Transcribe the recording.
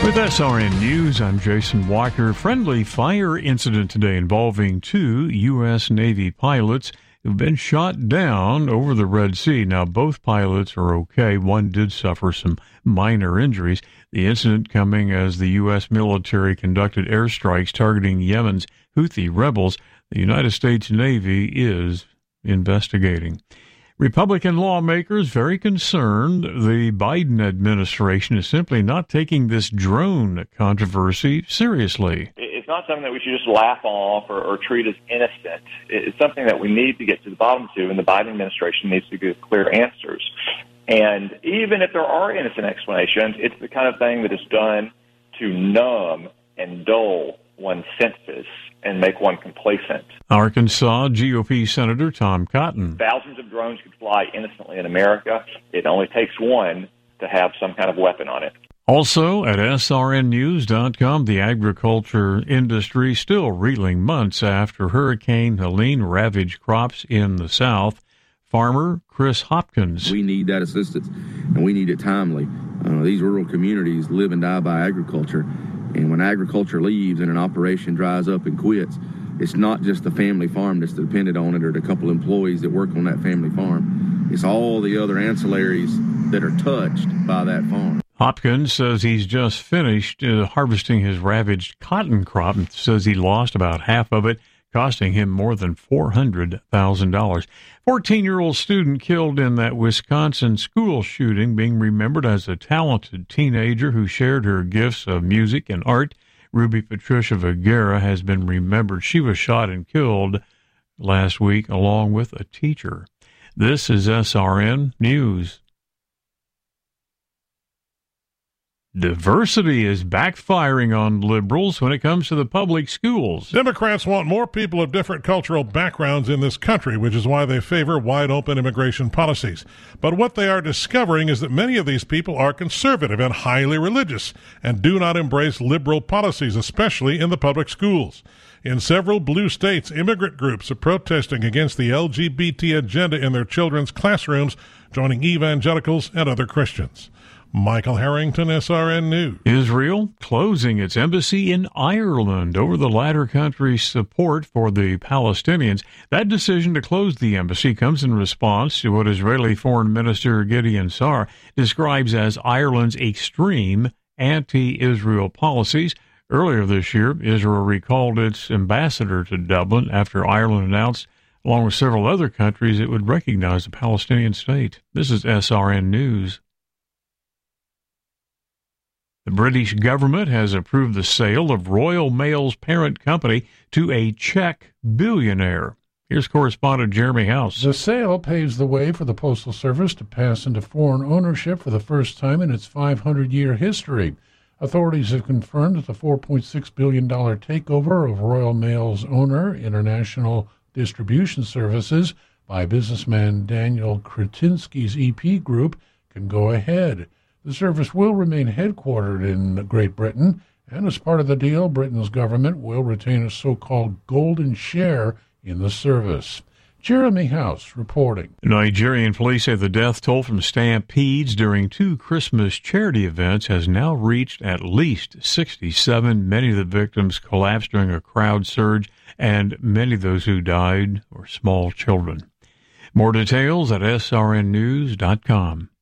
With SRN News, I'm Jason Walker. Friendly fire incident today involving 2 U.S. Navy pilots who've been shot down over the Red Sea. Now, both pilots are okay. One did suffer some minor injuries. The incident coming as the U.S. military conducted airstrikes targeting Yemen's Houthi rebels. The United States Navy is investigating. Republican lawmakers very concerned the Biden administration is simply not taking this drone controversy seriously. It's not something that we should just laugh off or treat as innocent. It's something that we need to get to the bottom to, and the Biden administration needs to give clear answers. And even if there are innocent explanations, it's the kind of thing that is done to numb and dull one's senses and make one complacent. Arkansas GOP Senator Tom Cotton. Thousands of drones could fly innocently in America. It only takes one to have some kind of weapon on it. Also at srnnews.com, the agriculture industry still reeling months after Hurricane Helene ravaged crops in the South. Farmer Chris Hopkins. We need that assistance, and we need it timely. These rural communities live and die by agriculture. And when agriculture leaves and an operation dries up and quits, it's not just the family farm that's dependent on it or the couple employees that work on that family farm. It's all the other ancillaries that are touched by that farm. Hopkins says he's just finished harvesting his ravaged cotton crop and says he lost about half of it, costing him more than $400,000. 14-year-old student killed in that Wisconsin school shooting, being remembered as a talented teenager who shared her gifts of music and art. Ruby Patricia Vergara has been remembered. She was shot and killed last week along with a teacher. This is SRN News. Diversity is backfiring on liberals when it comes to the public schools. Democrats want more people of different cultural backgrounds in this country, which is why they favor wide-open immigration policies. But what they are discovering is that many of these people are conservative and highly religious and do not embrace liberal policies, especially in the public schools. In several blue states, immigrant groups are protesting against the LGBT agenda in their children's classrooms, joining evangelicals and other Christians. Michael Harrington, SRN News. Israel closing its embassy in Ireland over the latter country's support for the Palestinians. That decision to close the embassy comes in response to what Israeli Foreign Minister Gideon Sa'ar describes as Ireland's extreme anti-Israel policies. Earlier this year, Israel recalled its ambassador to Dublin after Ireland announced, along with several other countries, it would recognize the Palestinian state. This is SRN News. The British government has approved the sale of Royal Mail's parent company to a Czech billionaire. Here's correspondent Jeremy House. The sale paves the way for the Postal Service to pass into foreign ownership for the first time in its 500-year history. Authorities have confirmed that the $4.6 billion takeover of Royal Mail's owner, International Distribution Services, by businessman Daniel Kretinsky's EP Group, can go ahead. The service will remain headquartered in Great Britain, and as part of the deal, Britain's government will retain a so-called golden share in the service. Jeremy House reporting. Nigerian police say the death toll from stampedes during 2 Christmas charity events has now reached at least 67. Many of the victims collapsed during a crowd surge, and many of those who died were small children. More details at srnnews.com.